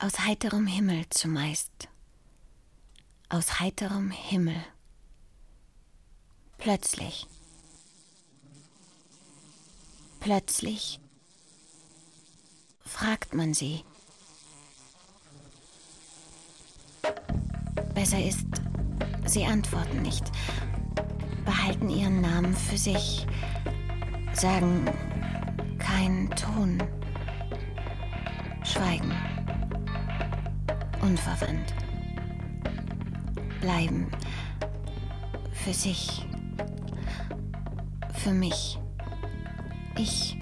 Aus heiterem Himmel zumeist, aus heiterem Himmel, plötzlich fragt man sie. Besser ist, sie antworten nicht, behalten ihren Namen für sich, sagen keinen Ton, schweigen, unverwandt, bleiben für sich, für mich, ich.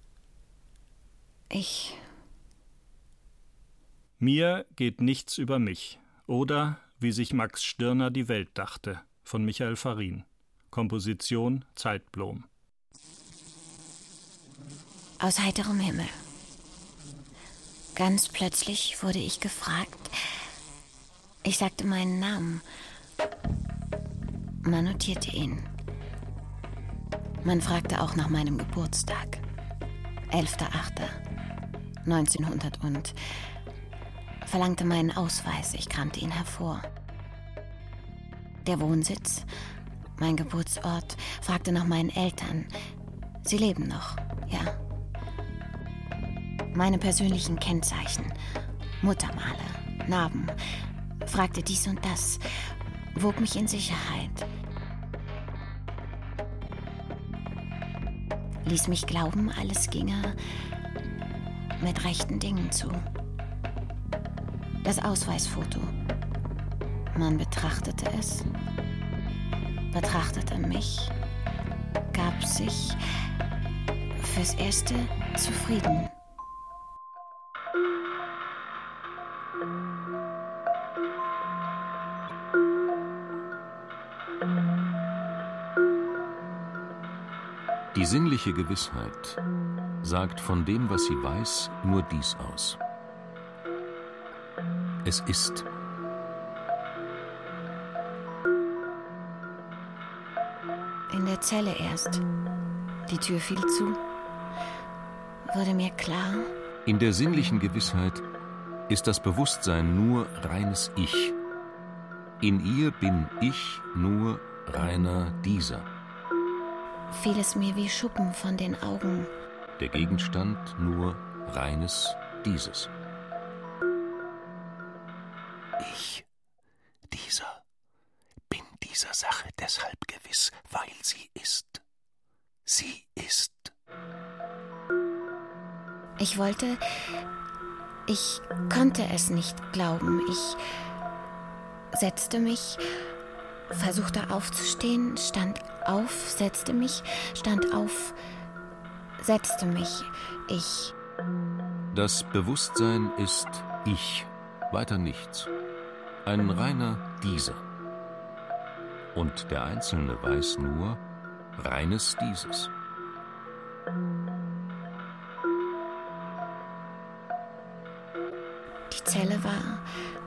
Mir geht nichts über mich. Oder wie sich Max Stirner die Welt dachte, von Michael Farin. Komposition Zeitblom. Aus heiterem Himmel. Ganz plötzlich wurde ich gefragt. Ich sagte meinen Namen. Man notierte ihn. Man fragte auch nach meinem Geburtstag. 11.08.1900 und verlangte meinen Ausweis. Ich kramte ihn hervor. Der Wohnsitz, mein Geburtsort, fragte nach meinen Eltern. Sie leben noch, ja. Meine persönlichen Kennzeichen, Muttermale, Narben, fragte dies und das, wog mich in Sicherheit. Ließ mich glauben, alles ginge mit rechten Dingen zu. Das Ausweisfoto. Man betrachtete es, betrachtete mich, gab sich fürs Erste zufrieden. Die sinnliche Gewissheit sagt von dem, was sie weiß, nur dies aus. Es ist. In der Zelle erst. Die Tür fiel zu. Wurde mir klar. In der sinnlichen Gewissheit ist das Bewusstsein nur reines Ich. In ihr bin ich nur reiner Dieser. Fiel es mir wie Schuppen von den Augen. Der Gegenstand nur reines Dieses. Ich, dieser, bin dieser Sache deshalb gewiss, weil sie ist. Sie ist. Ich konnte es nicht glauben. Ich setzte mich, versuchte aufzustehen, stand auf, setzte mich, stand auf, setzte mich. Ich. Das Bewusstsein ist Ich, weiter nichts. Ein reiner Dieser. Und der Einzelne weiß nur reines Dieses. Die Zelle war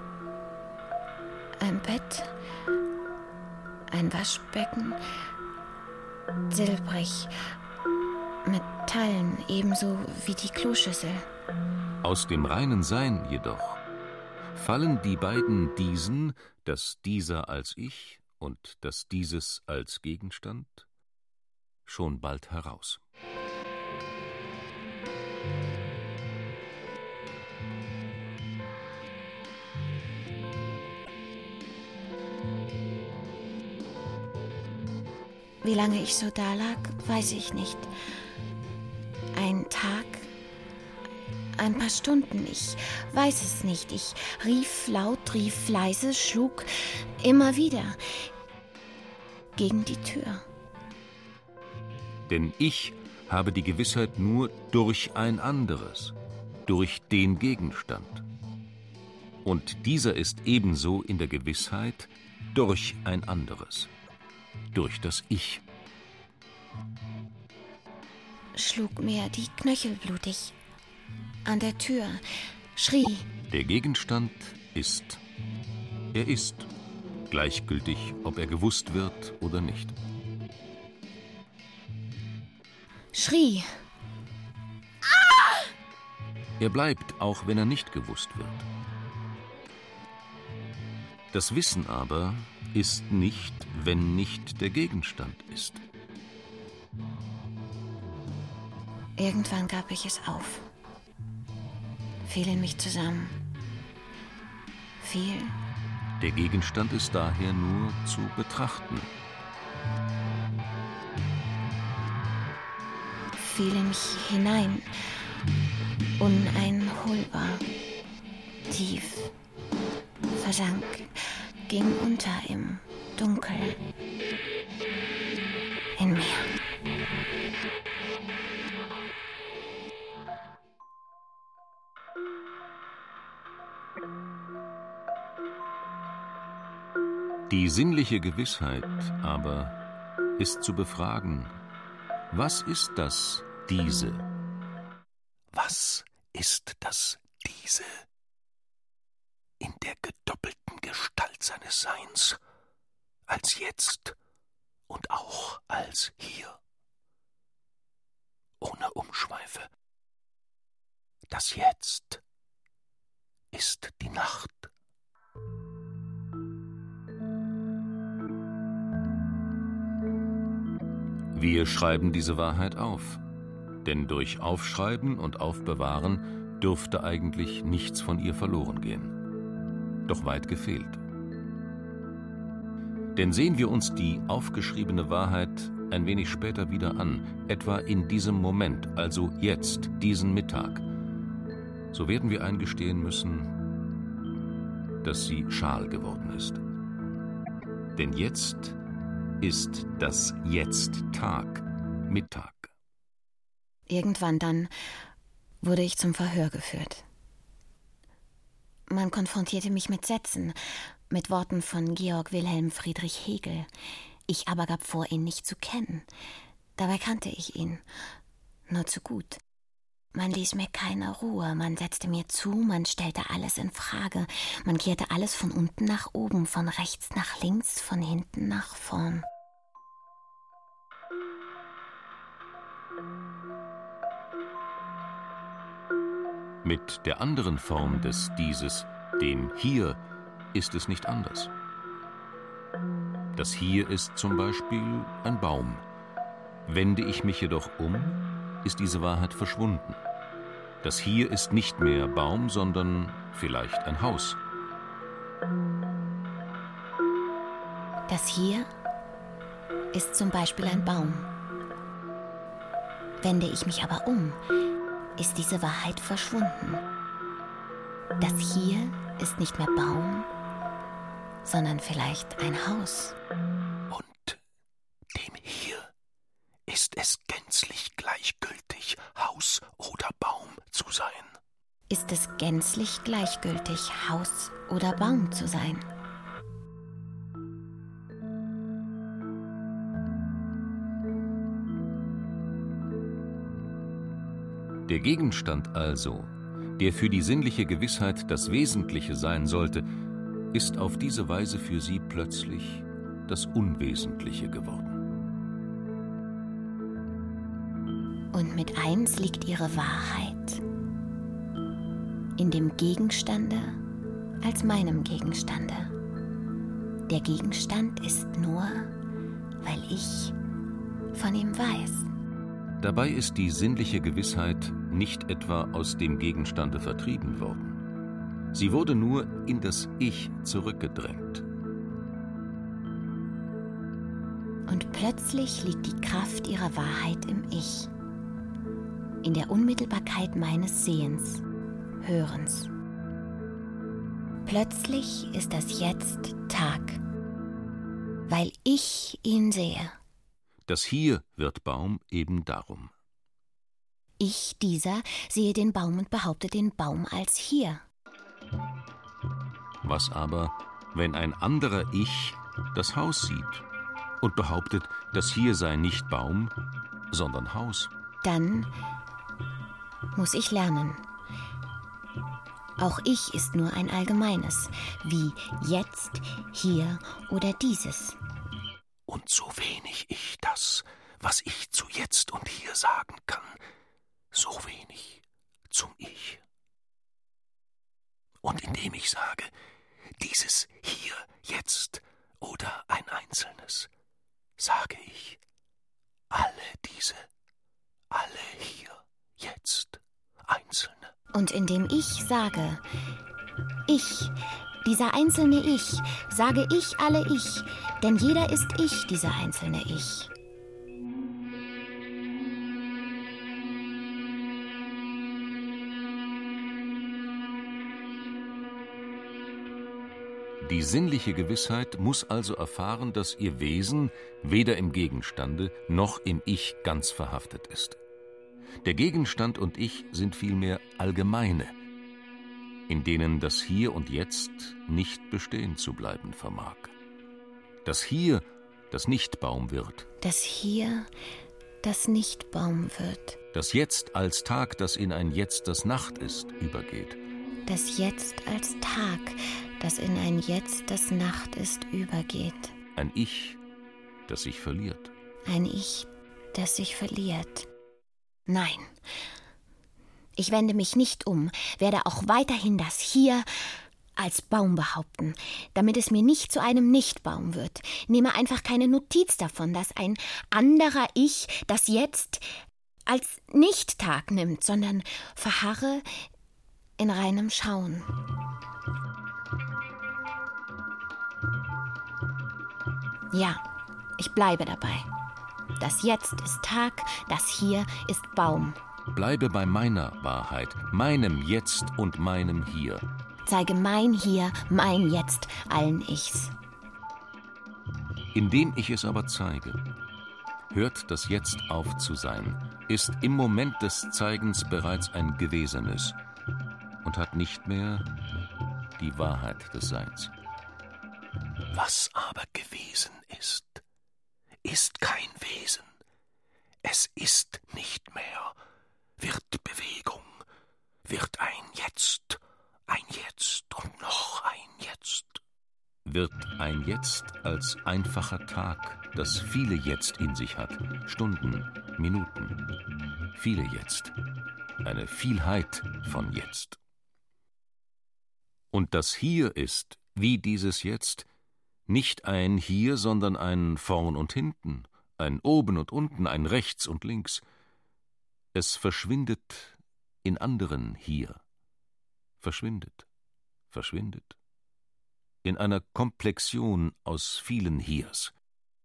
ein Bett, ein Waschbecken, silbrig, Metallen, ebenso wie die Kloschüssel. Aus dem reinen Sein jedoch fallen die beiden Diesen, das Dieser als Ich und das Dieses als Gegenstand, schon bald heraus. Wie lange ich so dalag, weiß ich nicht. Ein Tag, ein paar Stunden, ich weiß es nicht. Ich rief laut, rief leise, schlug immer wieder gegen die Tür. Denn ich habe die Gewissheit nur durch ein anderes, durch den Gegenstand. Und dieser ist ebenso in der Gewissheit durch ein anderes, durch das Ich. Schlug mir die Knöchel blutig an der Tür, schrie. Der Gegenstand ist. Er ist, gleichgültig, ob er gewusst wird oder nicht. Er bleibt, auch wenn er nicht gewusst wird. Das Wissen aber ist nicht, wenn nicht der Gegenstand ist. Irgendwann gab ich es auf. Fiel in mich zusammen. Fiel. Der Gegenstand ist daher nur zu betrachten. Fiel in mich hinein. Uneinholbar. Tief. Versank. Ging unter im Dunkel. In mir. Die sinnliche Gewissheit aber ist zu befragen, was ist das Diese? Was ist das Diese? In der gedoppelten Gestalt seines Seins, als jetzt und auch als hier. Ohne Umschweife. Das Jetzt ist die Nacht. Wir schreiben diese Wahrheit auf, denn durch Aufschreiben und Aufbewahren dürfte eigentlich nichts von ihr verloren gehen. Doch weit gefehlt. Denn sehen wir uns die aufgeschriebene Wahrheit ein wenig später wieder an, etwa in diesem Moment, also jetzt, diesen Mittag, so werden wir eingestehen müssen, dass sie schal geworden ist. Denn jetzt ist das Jetzt-Tag, Mittag. Irgendwann dann wurde ich zum Verhör geführt. Man konfrontierte mich mit Sätzen, mit Worten von Georg Wilhelm Friedrich Hegel. Ich aber gab vor, ihn nicht zu kennen. Dabei kannte ich ihn, nur zu gut. Man ließ mir keine Ruhe, man setzte mir zu, man stellte alles in Frage, man kehrte alles von unten nach oben, von rechts nach links, von hinten nach vorn. Mit der anderen Form des Dieses, dem Hier, ist es nicht anders. Das Hier ist zum Beispiel ein Baum. Wende ich mich jedoch um, ist diese Wahrheit verschwunden. Das Hier ist nicht mehr Baum, sondern vielleicht ein Haus. Das Hier ist zum Beispiel ein Baum. Wende ich mich aber um, ist diese Wahrheit verschwunden. Das Hier ist nicht mehr Baum, sondern vielleicht ein Haus. Und dem Hier ist es gänzlich gleichgültig, Haus oder Baum zu sein. Ist es gänzlich gleichgültig, Haus oder Baum zu sein? Der Gegenstand also, der für die sinnliche Gewissheit das Wesentliche sein sollte, ist auf diese Weise für sie plötzlich das Unwesentliche geworden. Und mit eins liegt ihre Wahrheit in dem Gegenstande als meinem Gegenstande. Der Gegenstand ist nur, weil ich von ihm weiß. Dabei ist die sinnliche Gewissheit nicht etwa aus dem Gegenstande vertrieben worden. Sie wurde nur in das Ich zurückgedrängt. Und plötzlich liegt die Kraft ihrer Wahrheit im Ich, in der Unmittelbarkeit meines Sehens, Hörens. Plötzlich ist das Jetzt Tag, weil ich ihn sehe. Das Hier wird Baum eben darum. Ich, dieser, sehe den Baum und behaupte den Baum als Hier. Was aber, wenn ein anderer Ich das Haus sieht und behauptet, das Hier sei nicht Baum, sondern Haus? Dann muss ich lernen. Auch Ich ist nur ein Allgemeines, wie jetzt, hier oder dieses. Und so wenig ich das, was ich zu jetzt und hier sagen kann, so wenig zum Ich. Und indem ich sage, dieses hier, jetzt oder ein einzelnes, sage ich, alle diese, alle hier, jetzt, einzelne. Und indem ich sage, ich, dieser einzelne Ich, sage ich alle ich, denn jeder ist ich, dieser einzelne Ich. Die sinnliche Gewissheit muss also erfahren, dass ihr Wesen weder im Gegenstande noch im Ich ganz verhaftet ist. Der Gegenstand und Ich sind vielmehr allgemeine, in denen das Hier und Jetzt nicht bestehen zu bleiben vermag. Das Hier, das nicht Baum wird. Das Hier, das nicht Baum wird. Das Jetzt als Tag, das in ein Jetzt, das Nacht ist, übergeht. Das Jetzt als Tag, das in ein Jetzt, das Nacht ist, übergeht. Ein Ich, das sich verliert. Ein Ich, das sich verliert. Nein, ich wende mich nicht um, werde auch weiterhin das Hier als Baum behaupten, damit es mir nicht zu einem Nichtbaum wird. Nehme einfach keine Notiz davon, dass ein anderer Ich das Jetzt als Nicht-Tag nimmt, sondern verharre in reinem Schauen. Ja, ich bleibe dabei. Das Jetzt ist Tag, das Hier ist Baum. Bleibe bei meiner Wahrheit, meinem Jetzt und meinem Hier. Zeige mein Hier, mein Jetzt allen Ichs. Indem ich es aber zeige, hört das Jetzt auf zu sein, ist im Moment des Zeigens bereits ein Gewesenes und hat nicht mehr die Wahrheit des Seins. Was aber gewesen ist, ist kein Wesen. Es ist nicht mehr, wird Bewegung, wird ein Jetzt und noch ein Jetzt. Wird ein Jetzt als einfacher Tag, das viele Jetzt in sich hat, Stunden, Minuten, viele Jetzt, eine Vielheit von Jetzt. Und das Hier ist, wie dieses Jetzt, nicht ein Hier, sondern ein Vorn und Hinten, ein Oben und Unten, ein Rechts und Links. Es verschwindet in anderen Hier, verschwindet, in einer Komplexion aus vielen Hiers.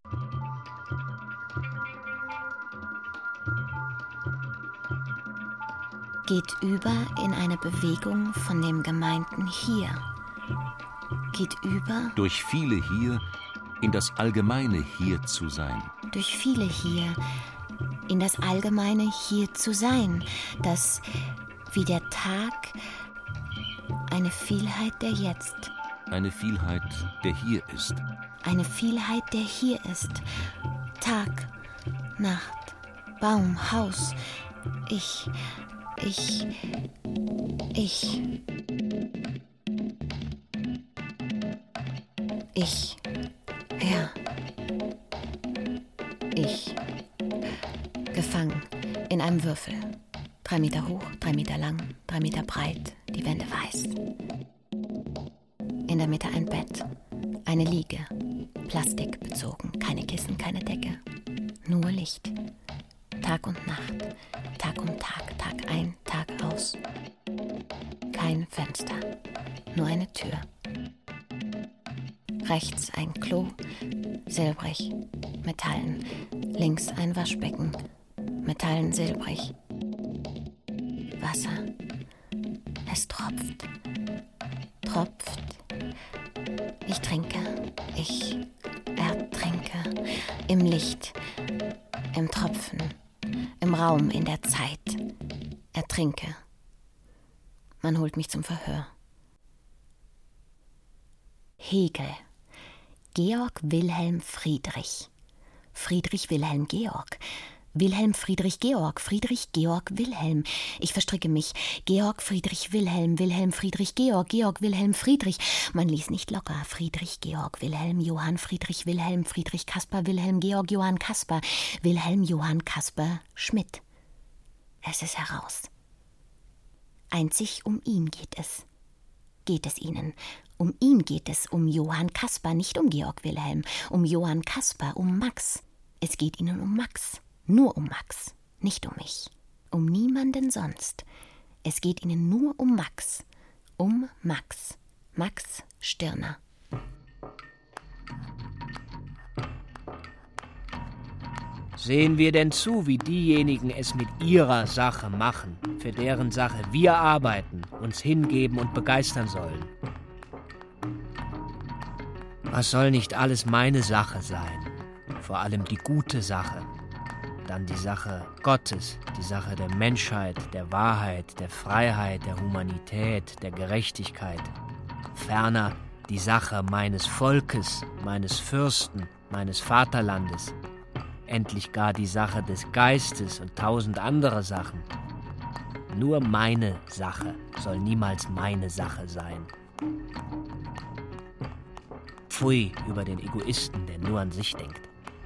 Geht über in eine Bewegung von dem gemeinten Hier. Geht über durch viele Hier in das allgemeine Hier zu sein. Durch viele Hier in das allgemeine Hier zu sein, das wie der Tag eine Vielheit der Jetzt. Eine Vielheit, der hier ist. Eine Vielheit, der hier ist. Tag, Nacht, Baum, Haus. Ich. Ja. Ich. Gefangen in einem Würfel. 3 Meter hoch, 3 Meter lang, 3 Meter breit, die Wände weiß. In der Mitte ein Bett, eine Liege, Plastik bezogen, keine Kissen, keine Decke, nur Licht. Tag und Nacht, Tag um Tag, Tag ein, Tag aus. Kein Fenster, nur eine Tür. Rechts ein Klo, silbrig, metallen. Links ein Waschbecken, metallen, silbrig. Wasser. Es tropft. Ich trinke. Ich ertrinke. Im Licht. Im Tropfen. Im Raum, in der Zeit. Ertrinke. Man holt mich zum Verhör. Hegel. Georg Wilhelm Friedrich. Friedrich Wilhelm Georg. Wilhelm Friedrich Georg, Friedrich Georg Wilhelm. Ich verstricke mich. Georg Friedrich Wilhelm, Wilhelm Friedrich Georg, Georg Wilhelm Friedrich. Man ließ nicht locker. Friedrich Georg Wilhelm, Johann Friedrich Wilhelm, Friedrich Caspar Wilhelm Georg Johann Caspar, Wilhelm Johann Caspar Schmidt. Es ist heraus. Einzig um ihn geht es. geht es ihnen. Um ihn geht es, um Johann Caspar, nicht um Georg Wilhelm. Um Johann Caspar, um Max. Es geht ihnen um Max. Nur um Max, nicht um mich. Um niemanden sonst. Es geht ihnen nur um Max. Um Max. Max Stirner. Sehen wir denn zu, wie diejenigen es mit ihrer Sache machen, für deren Sache wir arbeiten, uns hingeben und begeistern sollen? Was soll nicht alles meine Sache sein? Vor allem die gute Sache. Dann die Sache Gottes, die Sache der Menschheit, der Wahrheit, der Freiheit, der Humanität, der Gerechtigkeit. Ferner die Sache meines Volkes, meines Fürsten, meines Vaterlandes. Endlich gar die Sache des Geistes und 1000 andere Sachen. Nur meine Sache soll niemals meine Sache sein. Pfui über den Egoisten, der nur an sich denkt.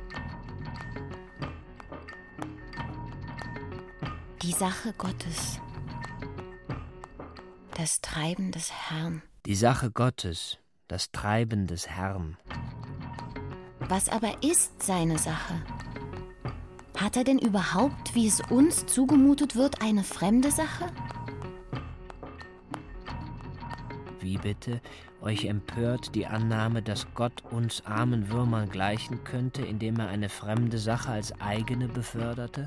Die Sache Gottes. Das Treiben des Herrn. Die Sache Gottes, das Treiben des Herrn. Was aber ist seine Sache? Hat er denn überhaupt, wie es uns zugemutet wird, eine fremde Sache? Wie bitte? Euch empört die Annahme, dass Gott uns armen Würmern gleichen könnte, indem er eine fremde Sache als eigene beförderte?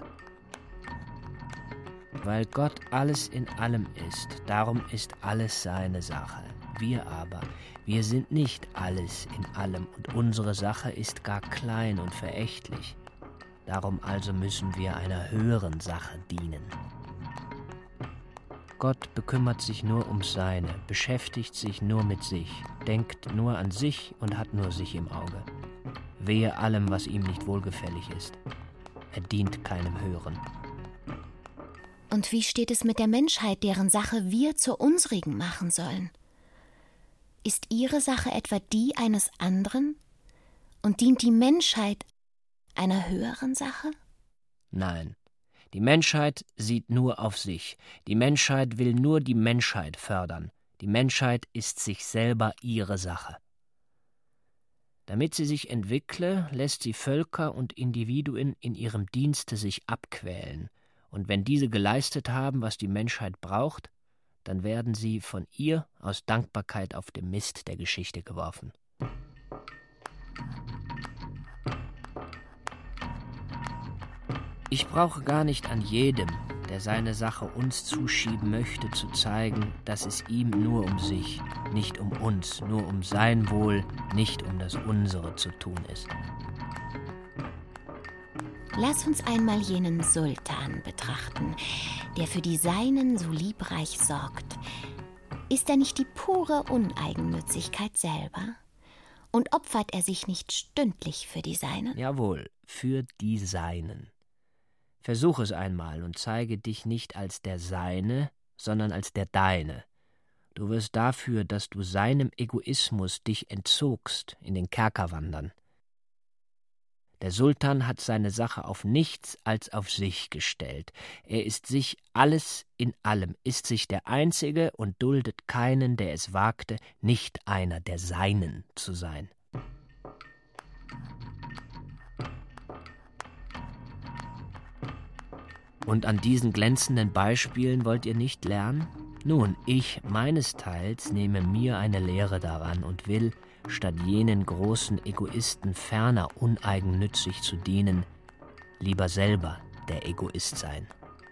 Weil Gott alles in allem ist, darum ist alles seine Sache. Wir aber, wir sind nicht alles in allem und unsere Sache ist gar klein und verächtlich. Darum also müssen wir einer höheren Sache dienen. Gott bekümmert sich nur ums Seine, beschäftigt sich nur mit sich, denkt nur an sich und hat nur sich im Auge. Wehe allem, was ihm nicht wohlgefällig ist. Er dient keinem Höheren. Und wie steht es mit der Menschheit, deren Sache wir zur unsrigen machen sollen? Ist ihre Sache etwa die eines anderen? Und dient die Menschheit einer höheren Sache? Nein, die Menschheit sieht nur auf sich. Die Menschheit will nur die Menschheit fördern. Die Menschheit ist sich selber ihre Sache. Damit sie sich entwickle, lässt sie Völker und Individuen in ihrem Dienste sich abquälen. Und wenn diese geleistet haben, was die Menschheit braucht, dann werden sie von ihr aus Dankbarkeit auf den Mist der Geschichte geworfen. Ich brauche gar nicht an jedem, der seine Sache uns zuschieben möchte, zu zeigen, dass es ihm nur um sich, nicht um uns, nur um sein Wohl, nicht um das Unsere zu tun ist. Lass uns einmal jenen Sultan betrachten, der für die Seinen so liebreich sorgt. Ist er nicht die pure Uneigennützigkeit selber? Und opfert er sich nicht stündlich für die Seinen? Jawohl, für die Seinen. Versuch es einmal und zeige dich nicht als der Seine, sondern als der Deine. Du wirst dafür, dass du seinem Egoismus dich entzogst, in den Kerker wandern. Der Sultan hat seine Sache auf nichts als auf sich gestellt. Er ist sich alles in allem, ist sich der Einzige und duldet keinen, der es wagte, nicht einer der Seinen zu sein. Und an diesen glänzenden Beispielen wollt ihr nicht lernen? Nun, ich meinesteils nehme mir eine Lehre daran und will, statt jenen großen Egoisten ferner uneigennützig zu dienen, lieber selber der Egoist sein.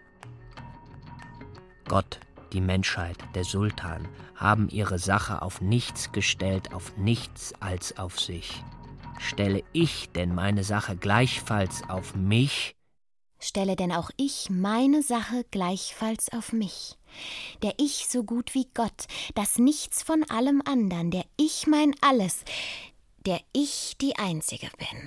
Gott, die Menschheit, der Sultan haben ihre Sache auf nichts gestellt, auf nichts als auf sich. Stelle ich denn meine Sache gleichfalls auf mich, stelle denn auch ich meine Sache gleichfalls auf mich, der ich so gut wie Gott, das Nichts von allem andern, der ich mein Alles, der ich die Einzige bin.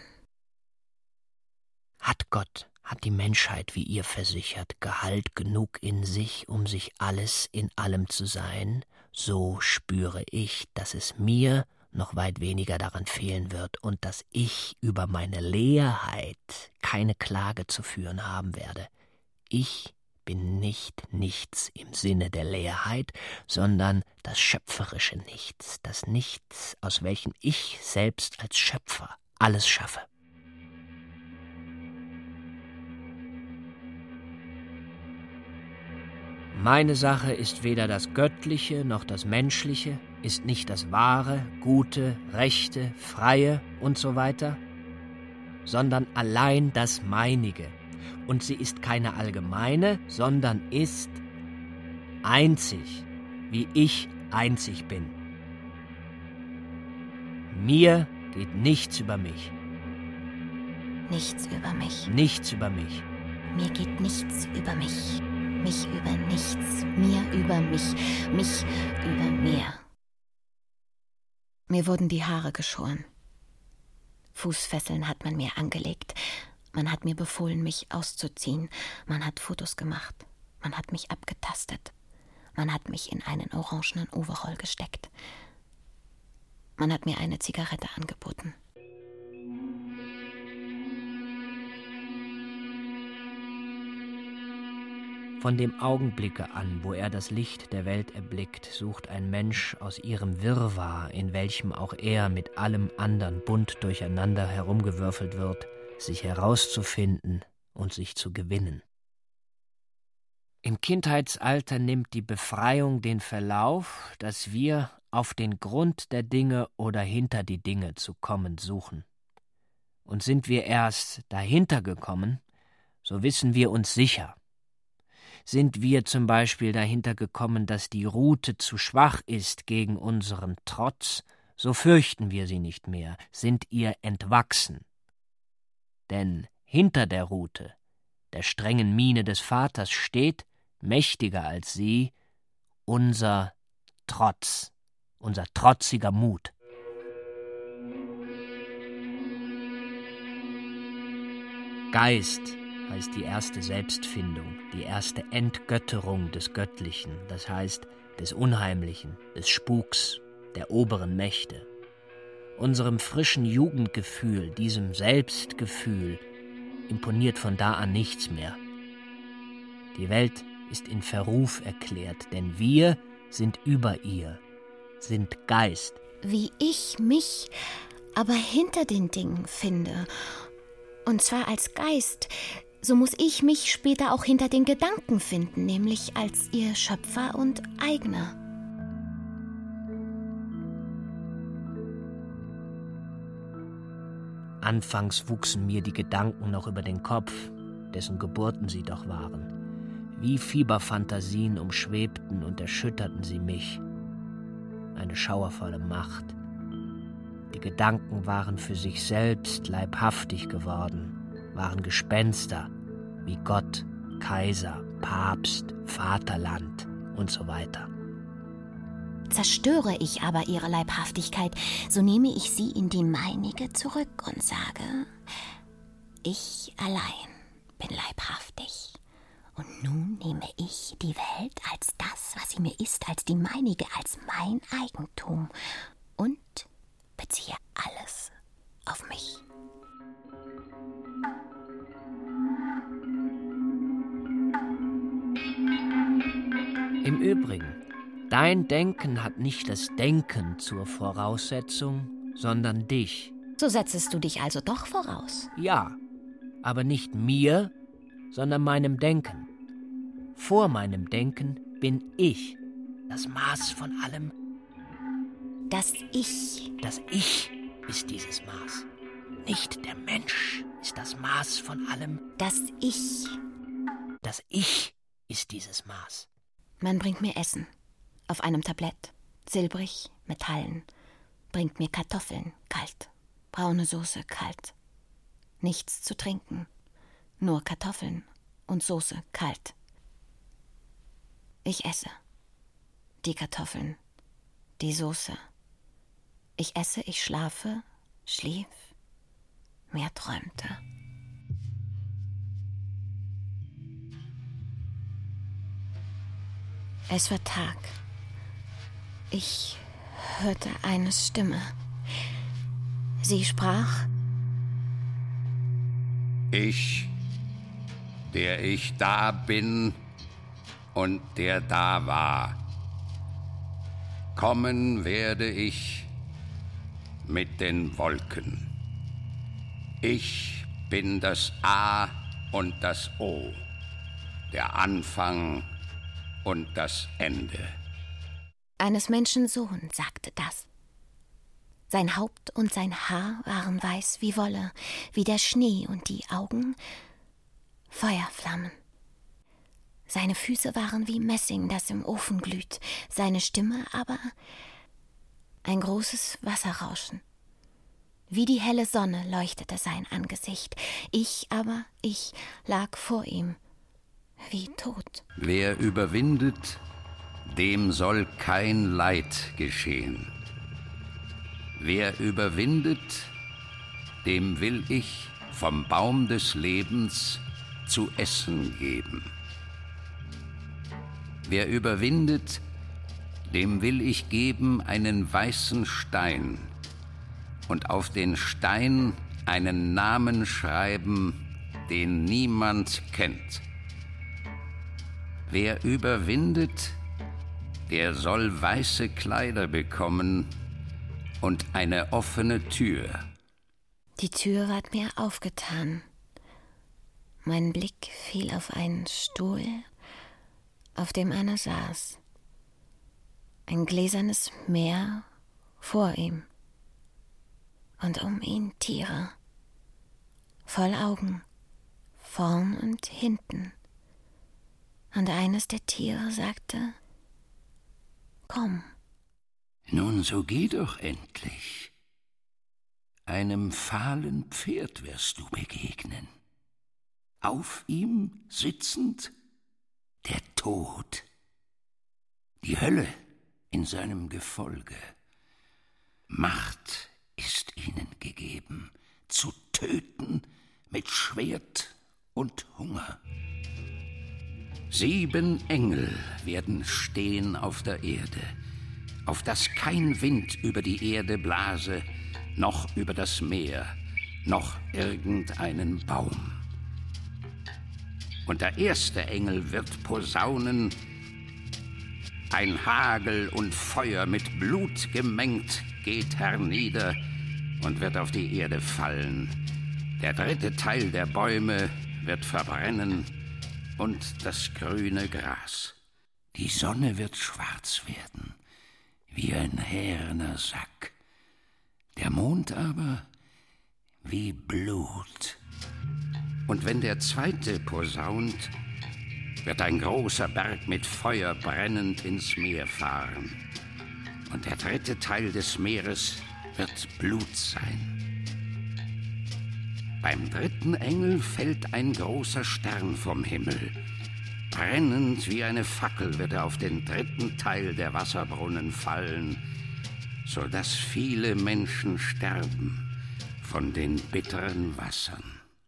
Hat Gott, hat die Menschheit, wie ihr versichert, Gehalt genug in sich, um sich alles in allem zu sein? So spüre ich, dass es mir noch weit weniger daran fehlen wird und dass ich über meine Leerheit keine Klage zu führen haben werde. Ich bin nicht Nichts im Sinne der Leerheit, sondern das schöpferische Nichts, das Nichts, aus welchem ich selbst als Schöpfer alles schaffe. Meine Sache ist weder das Göttliche noch das Menschliche, ist nicht das Wahre, Gute, Rechte, Freie und so weiter, sondern allein das Meinige. Und sie ist keine allgemeine, sondern ist einzig, wie ich einzig bin. Mir geht nichts über mich. Nichts über mich. Nichts über mich. Mir geht nichts über mich. Mich über nichts. Mir über mich. Mich über mir. Mir wurden die Haare geschoren. Fußfesseln hat man mir angelegt. Man hat mir befohlen, mich auszuziehen. Man hat Fotos gemacht. Man hat mich abgetastet. Man hat mich in einen orangenen Overall gesteckt. Man hat mir eine Zigarette angeboten. Von dem Augenblicke an, wo er das Licht der Welt erblickt, sucht ein Mensch aus ihrem Wirrwarr, in welchem auch er mit allem andern bunt durcheinander herumgewürfelt wird, sich herauszufinden und sich zu gewinnen. Im Kindheitsalter nimmt die Befreiung den Verlauf, dass wir auf den Grund der Dinge oder hinter die Dinge zu kommen suchen. Und sind wir erst dahinter gekommen, so wissen wir uns sicher. Sind wir zum Beispiel dahinter gekommen, dass die Rute zu schwach ist gegen unseren Trotz, so fürchten wir sie nicht mehr, sind ihr entwachsen. Denn hinter der Rute, der strengen Miene des Vaters, steht, mächtiger als sie, unser Trotz, unser trotziger Mut. Geist heißt die erste Selbstfindung, die erste Entgötterung des Göttlichen, das heißt des Unheimlichen, des Spuks, der oberen Mächte. Unserem frischen Jugendgefühl, diesem Selbstgefühl, imponiert von da an nichts mehr. Die Welt ist in Verruf erklärt, denn wir sind über ihr, sind Geist. Wie ich mich aber hinter den Dingen finde, und zwar als Geist, so muss ich mich später auch hinter den Gedanken finden, nämlich als ihr Schöpfer und Eigener. Anfangs wuchsen mir die Gedanken noch über den Kopf, dessen Geburten sie doch waren. Wie Fieberfantasien umschwebten und erschütterten sie mich. Eine schauervolle Macht. Die Gedanken waren für sich selbst leibhaftig geworden, waren Gespenster, wie Gott, Kaiser, Papst, Vaterland und so weiter. Zerstöre ich aber ihre Leibhaftigkeit, so nehme ich sie in die meinige zurück und sage, ich allein bin leibhaftig. Und nun nehme ich die Welt als das, was sie mir ist, als die meinige, als mein Eigentum und beziehe alles auf mich. Im Übrigen, dein Denken hat nicht das Denken zur Voraussetzung, sondern dich. So setzest du dich also doch voraus? Ja, aber nicht mir, sondern meinem Denken. Vor meinem Denken bin ich, das Maß von allem. Das Ich. Das Ich ist dieses Maß. Nicht der Mensch ist das Maß von allem. Das Ich. Das Ich ist dieses Maß. Man bringt mir Essen. Auf einem Tablett. Silbrig, Metallen. Bringt mir Kartoffeln, kalt. Braune Soße, kalt. Nichts zu trinken. Nur Kartoffeln und Soße, kalt. Ich esse. Die Kartoffeln. Die Soße. Ich esse, ich schlafe, schlief, mir träumte. Es war Tag. Ich hörte eine Stimme. Sie sprach: Ich, der ich da bin, und der da war. Kommen werde ich mit den Wolken. Ich bin das A und das O, der Anfang und das Ende. Eines Menschen Sohn sagte das. Sein Haupt und sein Haar waren weiß wie Wolle, wie der Schnee, und die Augen Feuerflammen. Seine Füße waren wie Messing, das im Ofen glüht, seine Stimme aber ein großes Wasserrauschen. Wie die helle Sonne leuchtete sein Angesicht. Ich lag vor ihm, wie tot. Wer überwindet, dem soll kein Leid geschehen. Wer überwindet, dem will ich vom Baum des Lebens zu essen geben. Wer überwindet, dem will ich geben einen weißen Stein und auf den Stein einen Namen schreiben, den niemand kennt. Wer überwindet, der soll weiße Kleider bekommen und eine offene Tür. Die Tür ward mir aufgetan. Mein Blick fiel auf einen Stuhl, auf dem einer saß. Ein gläsernes Meer vor ihm. Und um ihn Tiere, voll Augen, vorn und hinten. Und eines der Tiere sagte: Komm. Nun, so geh doch endlich. Einem fahlen Pferd wirst du begegnen. Auf ihm sitzend der Tod, die Hölle in seinem Gefolge. Macht ist ihnen gegeben, zu töten mit Schwert und Hunger. 7 Engel werden stehen auf der Erde, auf dass kein Wind über die Erde blase, noch über das Meer, noch irgendeinen Baum. Und der erste Engel wird posaunen, ein Hagel und Feuer mit Blut gemengt geht hernieder und wird auf die Erde fallen. Der 3. Teil der Bäume wird verbrennen und das grüne Gras. Die Sonne wird schwarz werden, wie ein härener Sack. Der Mond aber wie Blut. Und wenn der 2. posaunt, wird ein großer Berg mit Feuer brennend ins Meer fahren. Und der 3. Teil des Meeres wird Blut sein. Beim 3. Engel fällt ein großer Stern vom Himmel. Brennend wie eine Fackel wird er auf den 3. Teil der Wasserbrunnen fallen, so dass viele Menschen sterben von den bitteren Wassern.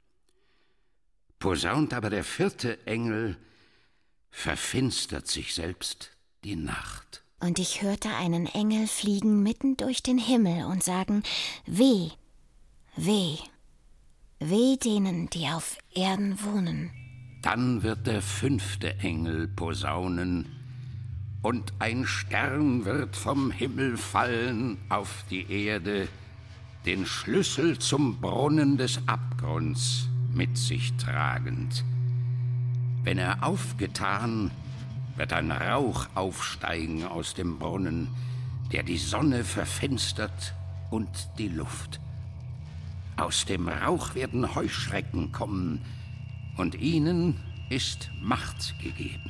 Posaunt aber der 4. Engel, verfinstert sich selbst die Nacht. Und ich hörte einen Engel fliegen mitten durch den Himmel und sagen: Weh, weh, weh denen, die auf Erden wohnen. Dann wird der 5. Engel posaunen, und ein Stern wird vom Himmel fallen auf die Erde, den Schlüssel zum Brunnen des Abgrunds mit sich tragend. Wenn er aufgetan, wird ein Rauch aufsteigen aus dem Brunnen, der die Sonne verfinstert und die Luft. Aus dem Rauch werden Heuschrecken kommen, und ihnen ist Macht gegeben.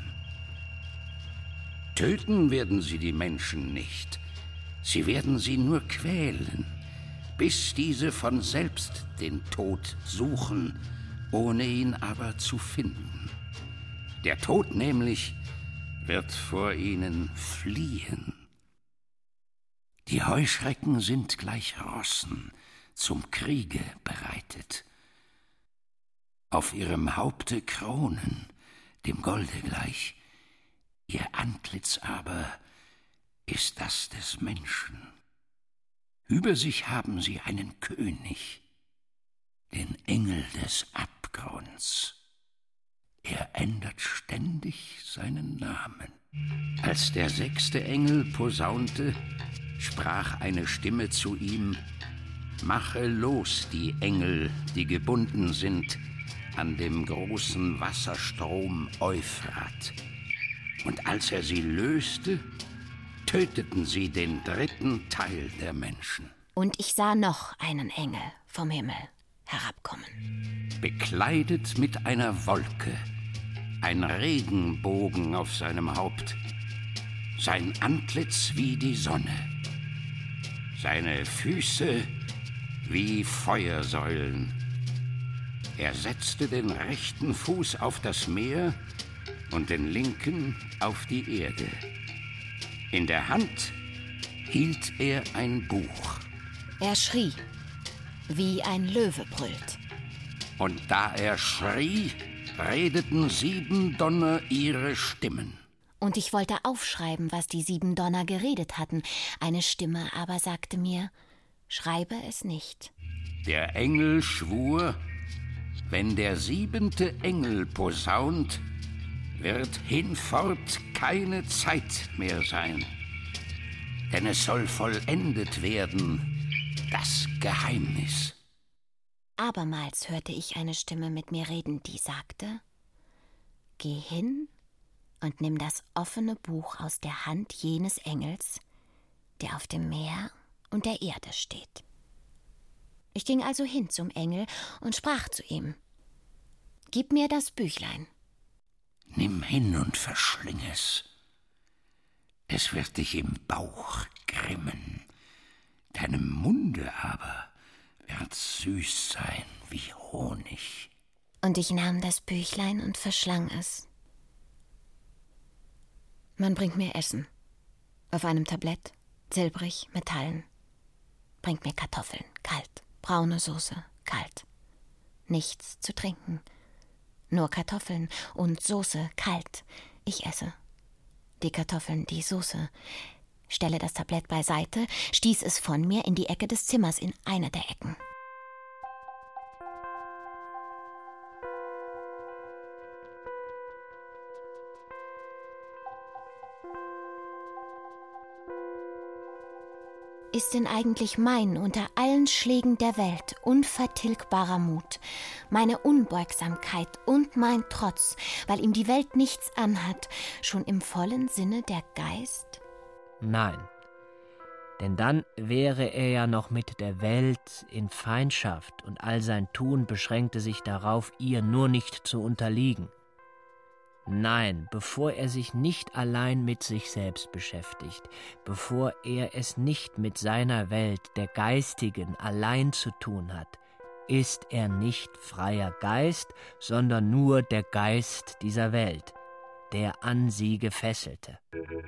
Töten werden sie die Menschen nicht, sie werden sie nur quälen, bis diese von selbst den Tod suchen, ohne ihn aber zu finden. Der Tod nämlich wird vor ihnen fliehen. Die Heuschrecken sind gleich Rossen, zum Kriege bereitet. Auf ihrem Haupte Kronen, dem Golde gleich, ihr Antlitz aber ist das des Menschen. Über sich haben sie einen König, den Engel des Abgrunds. Er ändert ständig seinen Namen. Als der 6. Engel posaunte, sprach eine Stimme zu ihm: Mache los die Engel, die gebunden sind an dem großen Wasserstrom Euphrat. Und als er sie löste, töteten sie den 3. Teil der Menschen. Und ich sah noch einen Engel vom Himmel herabkommen. Bekleidet mit einer Wolke, ein Regenbogen auf seinem Haupt, sein Antlitz wie die Sonne, seine Füße wie Feuersäulen. Er setzte den rechten Fuß auf das Meer und den linken auf die Erde. In der Hand hielt er ein Buch. Er schrie, wie ein Löwe brüllt. Und da er schrie, redeten 7 Donner ihre Stimmen. Und ich wollte aufschreiben, was die 7 Donner geredet hatten. Eine Stimme aber sagte mir, schreibe es nicht. Der Engel schwur, wenn der 7. Engel posaunt, wird hinfort keine Zeit mehr sein. Denn es soll vollendet werden, das Geheimnis. Abermals hörte ich eine Stimme mit mir reden, die sagte, geh hin und nimm das offene Buch aus der Hand jenes Engels, der auf dem Meer und der Erde steht. Ich ging also hin zum Engel und sprach zu ihm, gib mir das Büchlein. Nimm hin und verschling es. Es wird dich im Bauch grimmen, deinem Munde aber wird's süß sein wie Honig. Und ich nahm das Büchlein und verschlang es. Man bringt mir Essen. Auf einem Tablett, silbrig, metallen. Bringt mir Kartoffeln, kalt. Braune Soße, kalt. Nichts zu trinken. Nur Kartoffeln und Soße, kalt. Ich esse. Die Kartoffeln, die Soße. Stelle das Tablett beiseite, stieß es von mir in die Ecke des Zimmers, in eine der Ecken. Ist denn eigentlich mein unter allen Schlägen der Welt unvertilgbarer Mut, meine Unbeugsamkeit und mein Trotz, weil ihm die Welt nichts anhat, schon im vollen Sinne der Geist? Nein, denn dann wäre er ja noch mit der Welt in Feindschaft und all sein Tun beschränkte sich darauf, ihr nur nicht zu unterliegen. Nein, bevor er sich nicht allein mit sich selbst beschäftigt, bevor er es nicht mit seiner Welt, der Geistigen, allein zu tun hat, ist er nicht freier Geist, sondern nur der Geist dieser Welt, der an sie gefesselte.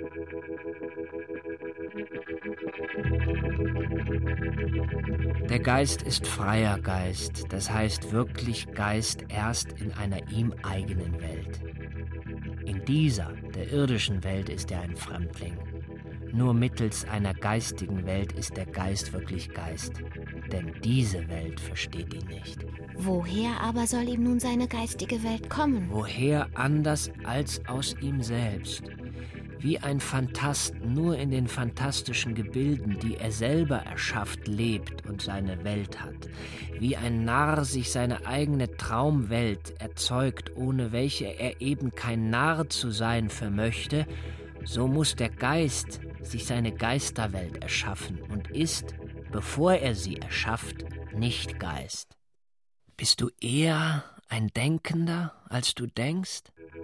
Der Geist ist freier Geist, das heißt wirklich Geist erst in einer ihm eigenen Welt. In dieser, der irdischen Welt, ist er ein Fremdling. Nur mittels einer geistigen Welt ist der Geist wirklich Geist, denn diese Welt versteht ihn nicht. Woher aber soll ihm nun seine geistige Welt kommen? Woher anders als aus ihm selbst? Wie ein Phantast nur in den phantastischen Gebilden, die er selber erschafft, lebt und seine Welt hat. Wie ein Narr sich seine eigene Traumwelt erzeugt, ohne welche er eben kein Narr zu sein vermöchte, so muss der Geist sich seine Geisterwelt erschaffen und ist, bevor er sie erschafft, nicht Geist. Bist du eher ein Denkender, als du denkst?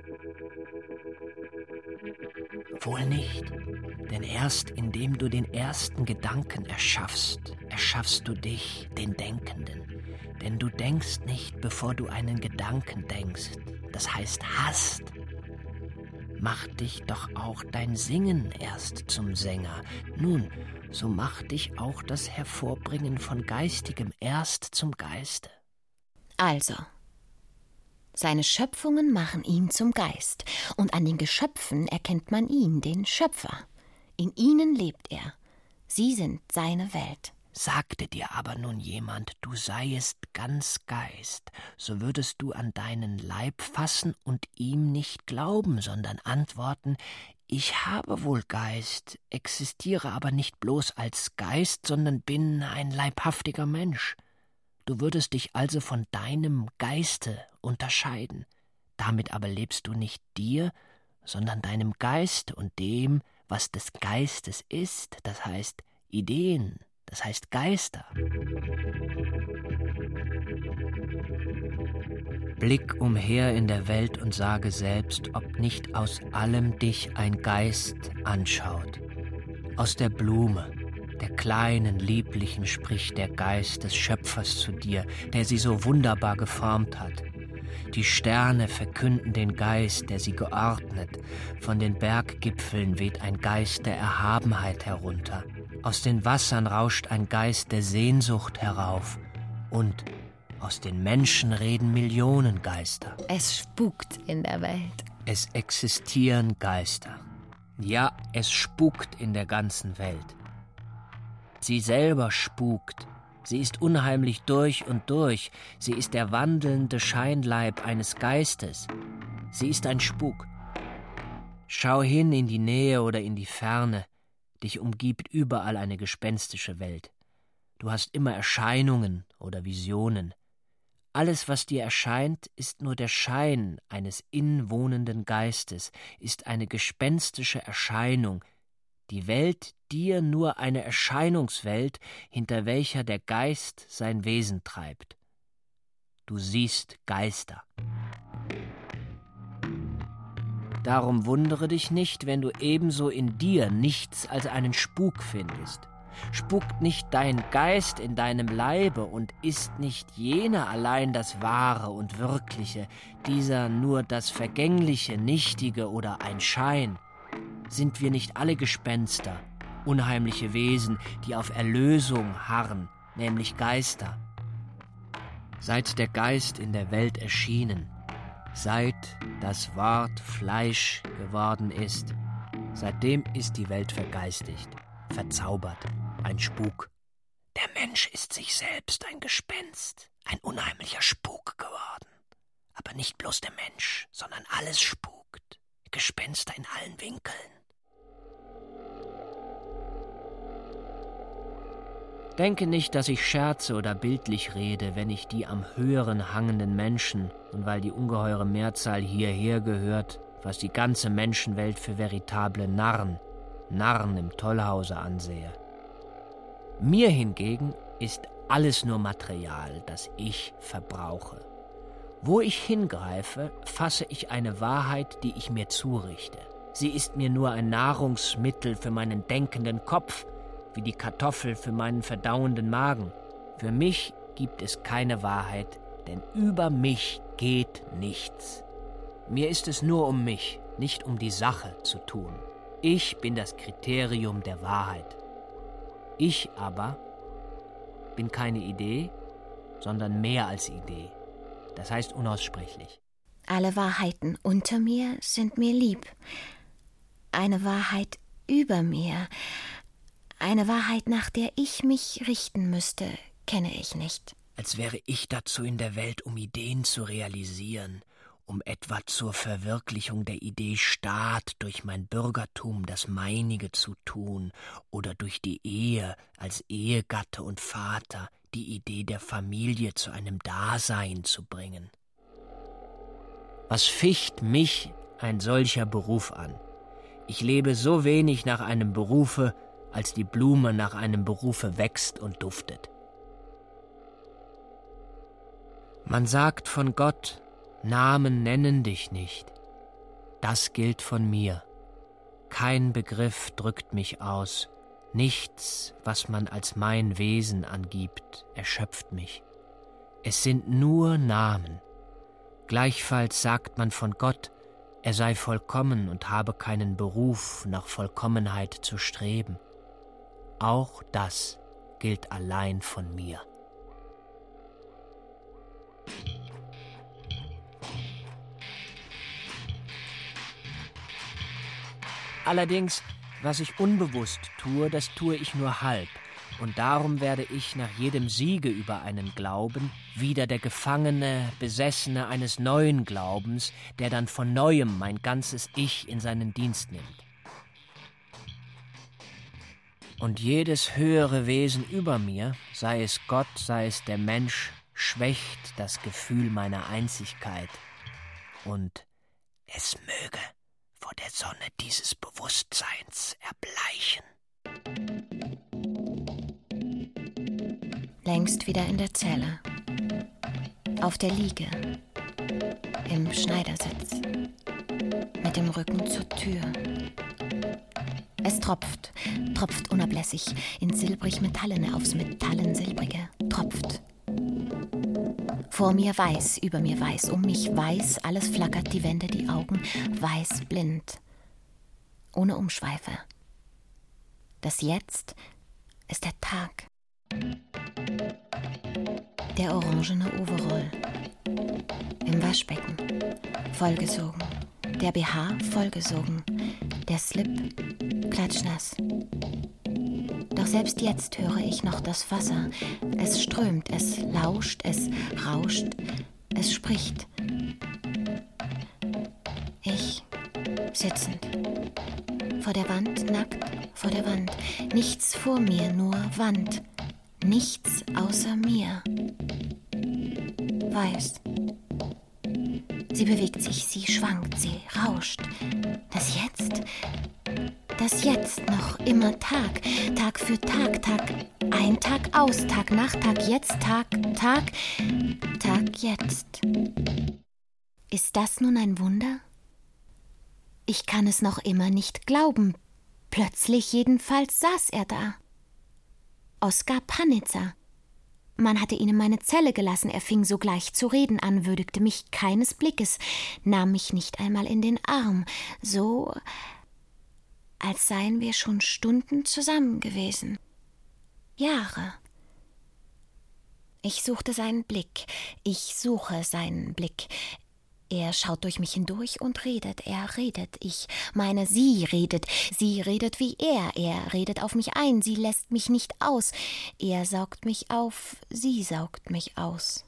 Wohl nicht, denn erst indem du den ersten Gedanken erschaffst, erschaffst du dich, den Denkenden. Denn du denkst nicht, bevor du einen Gedanken denkst, das heißt hast. Macht dich doch auch dein Singen erst zum Sänger. Nun, so macht dich auch das Hervorbringen von Geistigem erst zum Geiste. Also, seine Schöpfungen machen ihn zum Geist, und an den Geschöpfen erkennt man ihn, den Schöpfer. In ihnen lebt er. Sie sind seine Welt. Sagte dir aber nun jemand, du seiest ganz Geist, so würdest du an deinen Leib fassen und ihm nicht glauben, sondern antworten, ich habe wohl Geist, existiere aber nicht bloß als Geist, sondern bin ein leibhaftiger Mensch. Du würdest dich also von deinem Geiste unterscheiden. Damit aber lebst du nicht dir, sondern deinem Geist und dem, was des Geistes ist, das heißt Ideen, das heißt Geister. Blick umher in der Welt und sage selbst, ob nicht aus allem dich ein Geist anschaut. Aus der Blume, der kleinen, lieblichen, spricht der Geist des Schöpfers zu dir, der sie so wunderbar geformt hat. Die Sterne verkünden den Geist, der sie geordnet. Von den Berggipfeln weht ein Geist der Erhabenheit herunter. Aus den Wassern rauscht ein Geist der Sehnsucht herauf. Und aus den Menschen reden Millionen Geister. Es spukt in der Welt. Es existieren Geister. Ja, es spukt in der ganzen Welt. Sie selber spukt. Sie ist unheimlich durch und durch. Sie ist der wandelnde Scheinleib eines Geistes. Sie ist ein Spuk. Schau hin in die Nähe oder in die Ferne. Dich umgibt überall eine gespenstische Welt. Du hast immer Erscheinungen oder Visionen. Alles, was dir erscheint, ist nur der Schein eines inwohnenden Geistes, ist eine gespenstische Erscheinung, die Welt dir nur eine Erscheinungswelt, hinter welcher der Geist sein Wesen treibt. Du siehst Geister. Darum wundere dich nicht, wenn du ebenso in dir nichts als einen Spuk findest. Spukt nicht dein Geist in deinem Leibe und ist nicht jener allein das Wahre und Wirkliche, dieser nur das Vergängliche, Nichtige oder ein Schein? Sind wir nicht alle Gespenster, unheimliche Wesen, die auf Erlösung harren, nämlich Geister? Seit der Geist in der Welt erschienen, seit das Wort Fleisch geworden ist, seitdem ist die Welt vergeistigt, verzaubert, ein Spuk. Der Mensch ist sich selbst ein Gespenst, ein unheimlicher Spuk geworden. Aber nicht bloß der Mensch, sondern alles spukt, Gespenster in allen Winkeln. Denke nicht, dass ich scherze oder bildlich rede, wenn ich die am Höheren hangenden Menschen, und weil die ungeheure Mehrzahl hierher gehört, was die ganze Menschenwelt für veritable Narren im Tollhause ansehe. Mir hingegen ist alles nur Material, das ich verbrauche. Wo ich hingreife, fasse ich eine Wahrheit, die ich mir zurichte. Sie ist mir nur ein Nahrungsmittel für meinen denkenden Kopf, wie die Kartoffel für meinen verdauenden Magen. Für mich gibt es keine Wahrheit, denn über mich geht nichts. Mir ist es nur um mich, nicht um die Sache zu tun. Ich bin das Kriterium der Wahrheit. Ich aber bin keine Idee, sondern mehr als Idee. Das heißt unaussprechlich. Alle Wahrheiten unter mir sind mir lieb. Eine Wahrheit über mir, eine Wahrheit, nach der ich mich richten müsste, kenne ich nicht. Als wäre ich dazu in der Welt, um Ideen zu realisieren, um etwa zur Verwirklichung der Idee Staat durch mein Bürgertum das meinige zu tun oder durch die Ehe als Ehegatte und Vater die Idee der Familie zu einem Dasein zu bringen. Was ficht mich ein solcher Beruf an? Ich lebe so wenig nach einem Berufe, als die Blume nach einem Berufe wächst und duftet. Man sagt von Gott, Namen nennen dich nicht. Das gilt von mir. Kein Begriff drückt mich aus. Nichts, was man als mein Wesen angibt, erschöpft mich. Es sind nur Namen. Gleichfalls sagt man von Gott, er sei vollkommen und habe keinen Beruf, nach Vollkommenheit zu streben. Auch das gilt allein von mir. Allerdings, was ich unbewusst tue, das tue ich nur halb. Und darum werde ich nach jedem Siege über einen Glauben wieder der Gefangene, Besessene eines neuen Glaubens, der dann von Neuem mein ganzes Ich in seinen Dienst nimmt. Und jedes höhere Wesen über mir, sei es Gott, sei es der Mensch, schwächt das Gefühl meiner Einzigkeit. Und es möge vor der Sonne dieses Bewusstseins erbleichen. Längst wieder in der Zelle. Auf der Liege. Im Schneidersitz. Mit dem Rücken zur Tür. Es tropft unablässig ins silbrig-metallene aufs Metallensilbrige. Tropft. Vor mir weiß, über mir weiß, um mich weiß, alles flackert, die Wände, die Augen, weiß, blind. Ohne Umschweife. Das Jetzt ist der Tag. Der orangene Overall. Im Waschbecken. Vollgesogen. Der BH vollgesogen. Der Slip klatschnass. Doch selbst jetzt höre ich noch das Wasser. Es strömt, es lauscht, es rauscht, es spricht. Ich sitzend. Vor der Wand, nackt vor der Wand. Nichts vor mir, nur Wand. Nichts außer mir. Weiß. Sie bewegt sich, sie schwankt, sie rauscht. Das Jetzt noch immer Tag, Tag für Tag, Tag ein, Tag aus, Tag nach, Tag jetzt, Tag jetzt. Ist das nun ein Wunder? Ich kann es noch immer nicht glauben. Plötzlich jedenfalls saß er da. Oskar Panitzer. Man hatte ihn in meine Zelle gelassen, er fing sogleich zu reden an, würdigte mich keines Blickes, nahm mich nicht einmal in den Arm, so als seien wir schon Stunden zusammen gewesen. Jahre. Ich suchte seinen Blick, ich suche seinen Blick. Er schaut durch mich hindurch und redet, er redet. Ich meine, sie redet wie er redet auf mich ein, sie lässt mich nicht aus. Er saugt mich auf, sie saugt mich aus.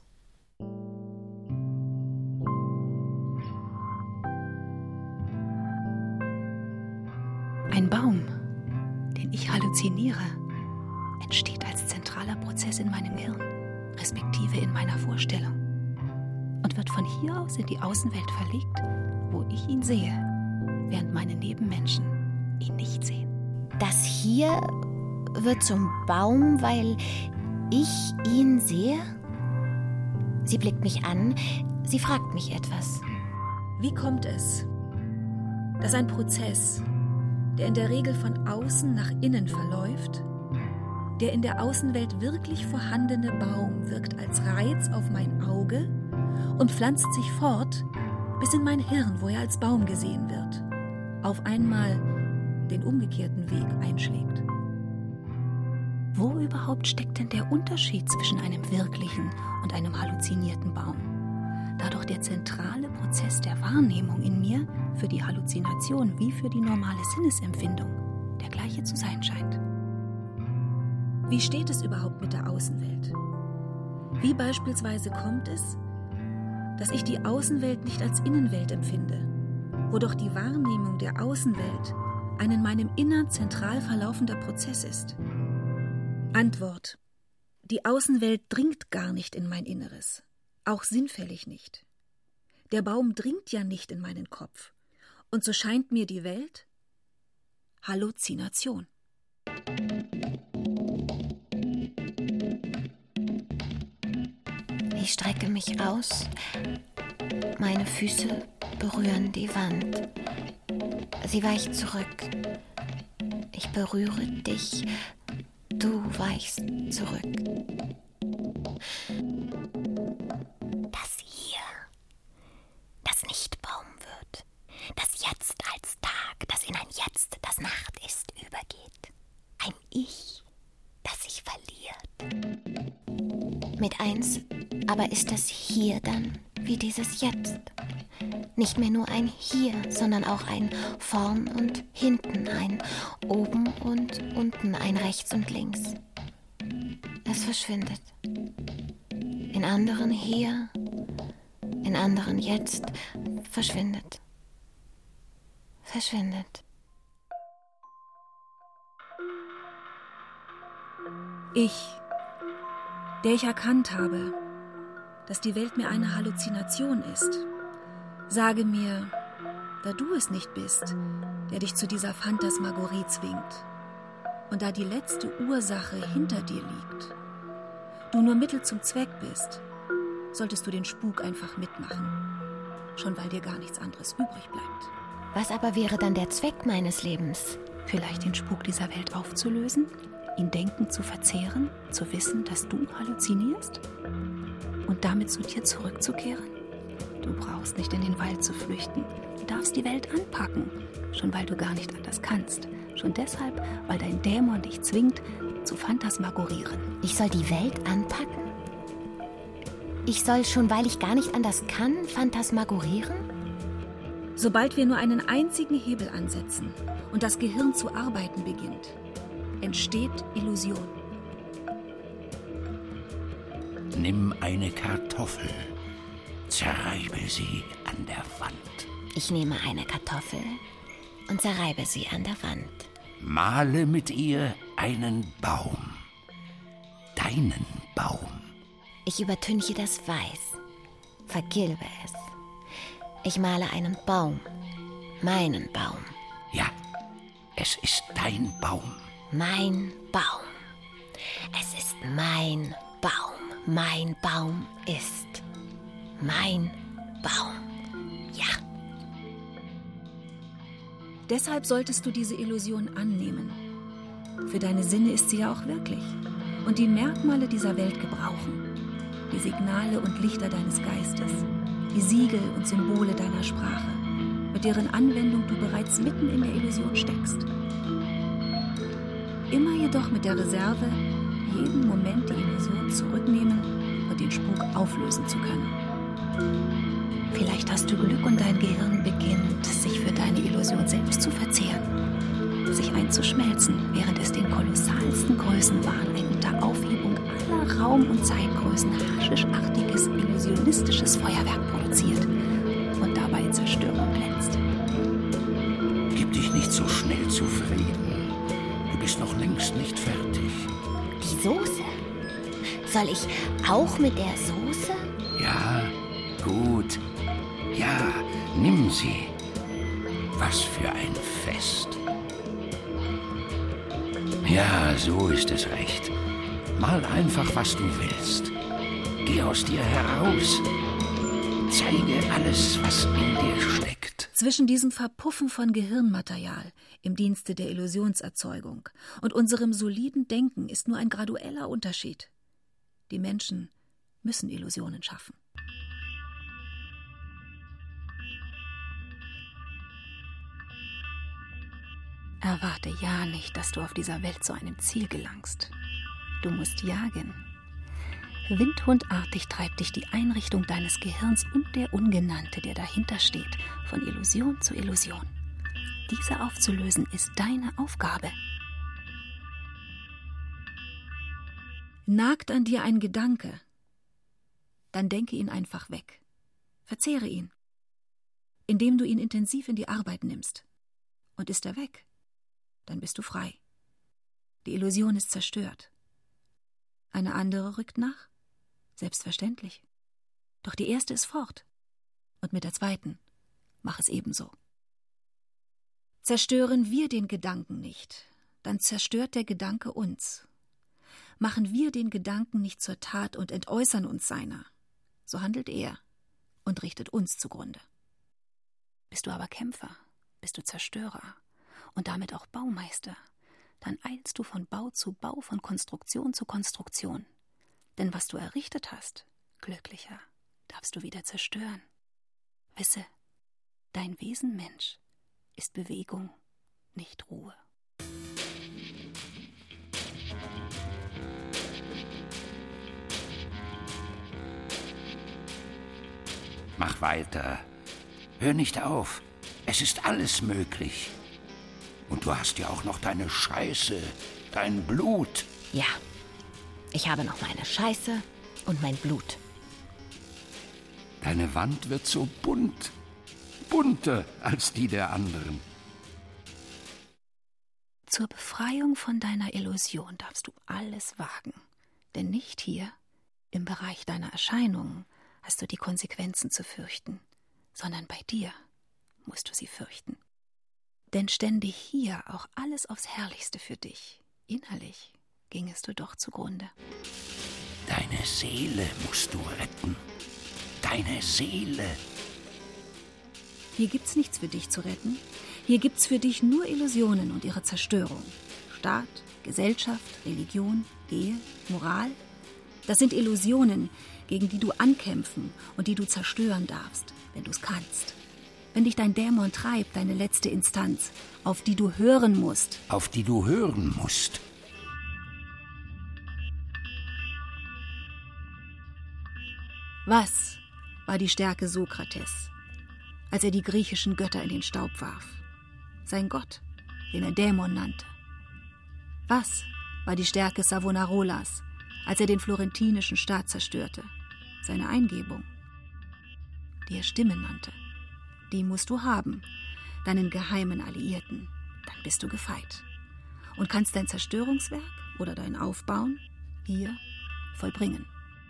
Ein Baum, den ich halluziniere, entsteht als zentraler Prozess in meinem Hirn, respektive in meiner Vorstellung. Und wird von hier aus in die Außenwelt verlegt, wo ich ihn sehe, während meine Nebenmenschen ihn nicht sehen. Das hier wird zum Baum, weil ich ihn sehe? Sie blickt mich an, sie fragt mich etwas. Wie kommt es, dass ein Prozess, der in der Regel von außen nach innen verläuft, der in der Außenwelt wirklich vorhandene Baum wirkt als Reiz auf mein Auge und pflanzt sich fort bis in mein Hirn, wo er als Baum gesehen wird, auf einmal den umgekehrten Weg einschlägt. Wo überhaupt steckt denn der Unterschied zwischen einem wirklichen und einem halluzinierten Baum? Da doch der zentrale Prozess der Wahrnehmung in mir für die Halluzination wie für die normale Sinnesempfindung der gleiche zu sein scheint. Wie steht es überhaupt mit der Außenwelt? Wie beispielsweise kommt es, dass ich die Außenwelt nicht als Innenwelt empfinde, wo doch die Wahrnehmung der Außenwelt ein in meinem Innern zentral verlaufender Prozess ist? Antwort: Die Außenwelt dringt gar nicht in mein Inneres, auch sinnfällig nicht. Der Baum dringt ja nicht in meinen Kopf, und so scheint mir die Welt Halluzination. Ich strecke mich aus, meine Füße berühren die Wand. Sie weicht zurück. Ich berühre dich, du weichst zurück. Das hier, das nicht Baum wird, das Jetzt als Tag, das in ein Jetzt, das Nacht ist, übergeht. Ein Ich, das sich verliert. Mit eins aber ist das Hier dann wie dieses Jetzt. Nicht mehr nur ein Hier, sondern auch ein Vorn und Hinten, ein Oben und Unten, ein Rechts und Links. verschwindet. In anderen hier, in anderen jetzt, verschwindet. Verschwindet. Ich, der ich erkannt habe, dass die Welt mir eine Halluzination ist, sage mir, da du es nicht bist, der dich zu dieser Phantasmagorie zwingt, und da die letzte Ursache hinter dir liegt, du nur Mittel zum Zweck bist, solltest du den Spuk einfach mitmachen, schon weil dir gar nichts anderes übrig bleibt. Was aber wäre dann der Zweck meines Lebens? Vielleicht den Spuk dieser Welt aufzulösen, ihn denkend zu verzehren, zu wissen, dass du halluzinierst und damit zu dir zurückzukehren? Du brauchst nicht in den Wald zu flüchten. Du darfst die Welt anpacken, schon weil du gar nicht anders kannst. Schon deshalb, weil dein Dämon dich zwingt, zu phantasmagorieren. Ich soll die Welt anpacken? Ich soll schon, weil ich gar nicht anders kann, phantasmagorieren? Sobald wir nur einen einzigen Hebel ansetzen und das Gehirn zu arbeiten beginnt, entsteht Illusion. Nimm eine Kartoffel, zerreibe sie an der Wand. Ich nehme eine Kartoffel und zerreibe sie an der Wand. Male mit ihr einen Baum. Deinen Baum. Ich übertünche das Weiß, vergilbe es. Ich male einen Baum, meinen Baum. Ja, es ist dein Baum. Mein Baum. Es ist mein Baum. Mein Baum ist mein Baum. Ja. Deshalb solltest du diese Illusion annehmen. Für deine Sinne ist sie ja auch wirklich. Und die Merkmale dieser Welt gebrauchen. Die Signale und Lichter deines Geistes. Die Siegel und Symbole deiner Sprache. Mit deren Anwendung du bereits mitten in der Illusion steckst. Immer jedoch mit der Reserve, jeden Moment die Illusion zurücknehmen und den Spuk auflösen zu können. Vielleicht hast du Glück und dein Gehirn beginnt, sich für deine Illusion selbst zu verzehren, sich einzuschmelzen, während es den kolossalsten Größenwahn, ein unter Aufhebung aller Raum- und Zeitgrößen haschischartiges, illusionistisches Feuerwerk produziert und dabei in Zerstörung glänzt. Gib dich nicht so schnell zufrieden. Du bist noch längst nicht fertig. Die Soße? Soll ich auch mit der Soße? Ja, gut. Ja, nimm sie. Was für ein Fest. Ja, so ist es recht. Mal einfach, was du willst. Geh aus dir heraus. Zeige alles, was in dir steckt. Zwischen diesem Verpuffen von Gehirnmaterial im Dienste der Illusionserzeugung und unserem soliden Denken ist nur ein gradueller Unterschied. Die Menschen müssen Illusionen schaffen. Erwarte ja nicht, dass du auf dieser Welt zu einem Ziel gelangst. Du musst jagen. Windhundartig treibt dich die Einrichtung deines Gehirns und der Ungenannte, der dahinter steht, von Illusion zu Illusion. Diese aufzulösen ist deine Aufgabe. Nagt an dir ein Gedanke, dann denke ihn einfach weg. Verzehre ihn, indem du ihn intensiv in die Arbeit nimmst. Und ist er weg, dann bist du frei. Die Illusion ist zerstört. Eine andere rückt nach? Selbstverständlich. Doch die erste ist fort. Und mit der zweiten mach es ebenso. Zerstören wir den Gedanken nicht, dann zerstört der Gedanke uns. Machen wir den Gedanken nicht zur Tat und entäußern uns seiner, so handelt er und richtet uns zugrunde. Bist du aber Kämpfer, bist du Zerstörer und damit auch Baumeister, dann eilst du von Bau zu Bau, von Konstruktion zu Konstruktion. Denn was du errichtet hast, glücklicher, darfst du wieder zerstören. Wisse, dein Wesen Mensch ist Bewegung, nicht Ruhe. Mach weiter. Hör nicht auf. Es ist alles möglich. Und du hast ja auch noch deine Scheiße, dein Blut. Ja, Ich habe noch meine Scheiße und mein Blut. Deine Wand wird so bunt. Bunter als die der anderen. Zur Befreiung von deiner Illusion darfst du alles wagen. Denn nicht hier, im Bereich deiner Erscheinungen, hast du die Konsequenzen zu fürchten, sondern bei dir musst du sie fürchten. Denn stände hier auch alles aufs Herrlichste für dich, innerlich gingest du doch zugrunde. Deine Seele musst du retten. Deine Seele. Hier gibt's nichts für dich zu retten. Hier gibt's für dich nur Illusionen und ihre Zerstörung. Staat, Gesellschaft, Religion, Ehe, Moral. Das sind Illusionen, gegen die du ankämpfen und die du zerstören darfst, wenn du's kannst. Wenn dich dein Dämon treibt, deine letzte Instanz, auf die du hören musst. Auf die du hören musst. Was war die Stärke Sokrates, als er die griechischen Götter in den Staub warf? Sein Gott, den er Dämon nannte. Was war die Stärke Savonarolas, als er den florentinischen Staat zerstörte? Seine Eingebung, die er Stimme nannte. Die musst du haben, deinen geheimen Alliierten. Dann bist du gefeit. Und kannst dein Zerstörungswerk oder dein Aufbauen hier vollbringen.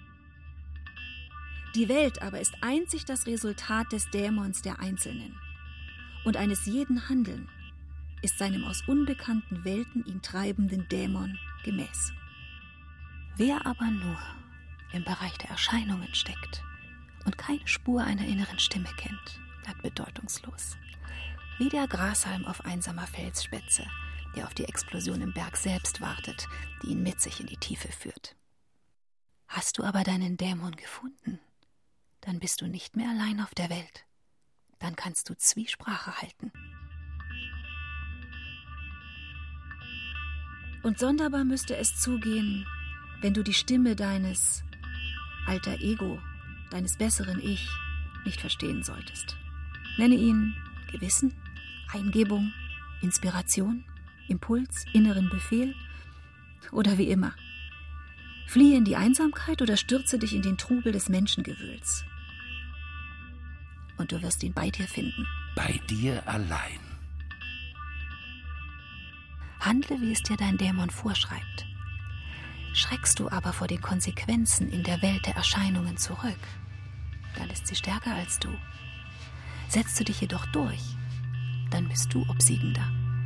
Die Welt aber ist einzig das Resultat des Dämons der Einzelnen. Und eines jeden Handeln ist seinem aus unbekannten Welten ihn treibenden Dämon gemäß. Wer aber nur im Bereich der Erscheinungen steckt und keine Spur einer inneren Stimme kennt, bleibt bedeutungslos. Wie der Grashalm auf einsamer Felsspitze, der auf die Explosion im Berg selbst wartet, die ihn mit sich in die Tiefe führt. Hast du aber deinen Dämon gefunden, dann bist du nicht mehr allein auf der Welt. Dann kannst du Zwiesprache halten. Und sonderbar müsste es zugehen, wenn du die Stimme deines alter Ego, deines besseren Ich, nicht verstehen solltest. Nenne ihn Gewissen, Eingebung, Inspiration, Impuls, inneren Befehl oder wie immer. Fliehe in die Einsamkeit oder stürze dich in den Trubel des Menschengewühls. Und du wirst ihn bei dir finden. Bei dir allein. Handle, wie es dir dein Dämon vorschreibt. Schreckst du aber vor den Konsequenzen in der Welt der Erscheinungen zurück, dann ist sie stärker als du. Setzt du dich jedoch durch, dann bist du Obsiegender.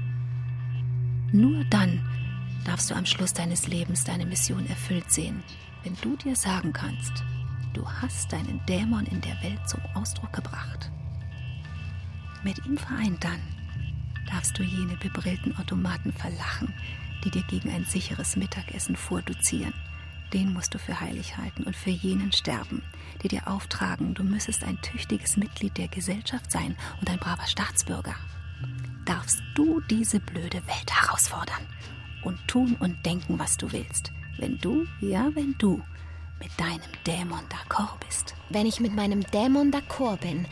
Nur dann darfst du am Schluss deines Lebens deine Mission erfüllt sehen, wenn du dir sagen kannst, du hast deinen Dämon in der Welt zum Ausdruck gebracht. Mit ihm vereint dann darfst du jene bebrillten Automaten verlachen, die dir gegen ein sicheres Mittagessen vordozieren. Den musst du für heilig halten und für jenen sterben, die dir auftragen, du müssest ein tüchtiges Mitglied der Gesellschaft sein und ein braver Staatsbürger. Darfst du diese blöde Welt herausfordern und tun und denken, was du willst, wenn du mit deinem Dämon d'accord bist. Wenn ich mit meinem Dämon d'accord bin,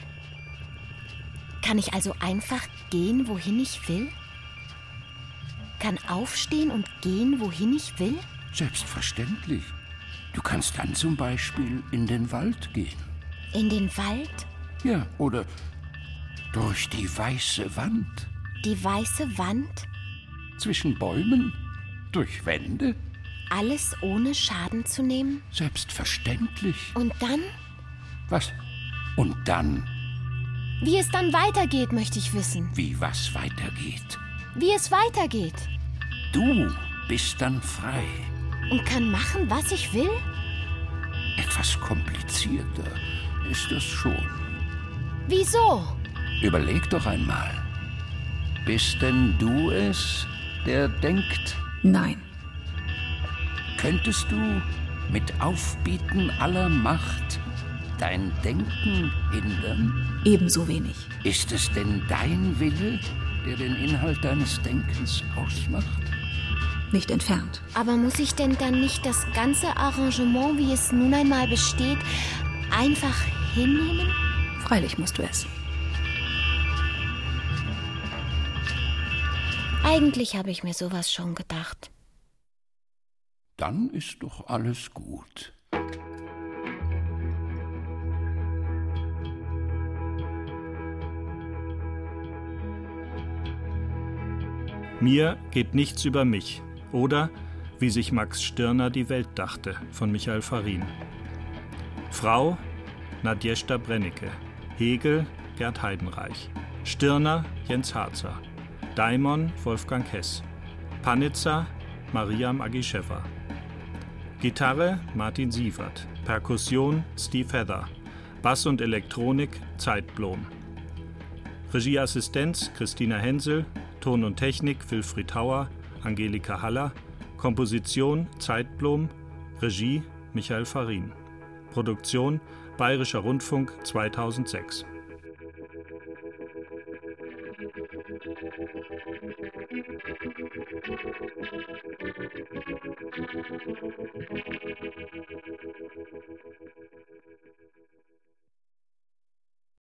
kann ich also einfach gehen, wohin ich will? Kann aufstehen und gehen, wohin ich will? Selbstverständlich. Du kannst dann zum Beispiel in den Wald gehen. In den Wald? Ja, oder durch die weiße Wand. Die weiße Wand? Zwischen Bäumen? Durch Wände? Alles ohne Schaden zu nehmen? Selbstverständlich. Und dann? Was? Und dann? Wie es dann weitergeht, möchte ich wissen. Wie was weitergeht? Wie es weitergeht. Du bist dann frei. Und kann machen, was ich will? Etwas komplizierter ist es schon. Wieso? Überleg doch einmal. Bist denn du es, der denkt? Nein. Könntest du mit Aufbieten aller Macht dein Denken hindern? Ebenso wenig. Ist es denn dein Wille, der den Inhalt deines Denkens ausmacht? Nicht entfernt. Aber muss ich denn dann nicht das ganze Arrangement, wie es nun einmal besteht, einfach hinnehmen? Freilich musst du es. Eigentlich habe ich mir sowas schon gedacht. dann ist doch alles gut. Mir geht nichts über mich oder wie sich Max Stirner die Welt dachte von Michael Farin. Frau Nadjesta Brennecke, Hegel Gerd Heidenreich, Stirner Jens Harzer, Daimon Wolfgang Hess, Panitzer Mariam Agischewa. Gitarre Martin Sievert, Perkussion Steve Heather, Bass und Elektronik Zeitblom. Regieassistenz Christina Hensel, Ton und Technik Wilfried Hauer, Angelika Haller, Komposition Zeitblom, Regie Michael Farin. Produktion Bayerischer Rundfunk 2006.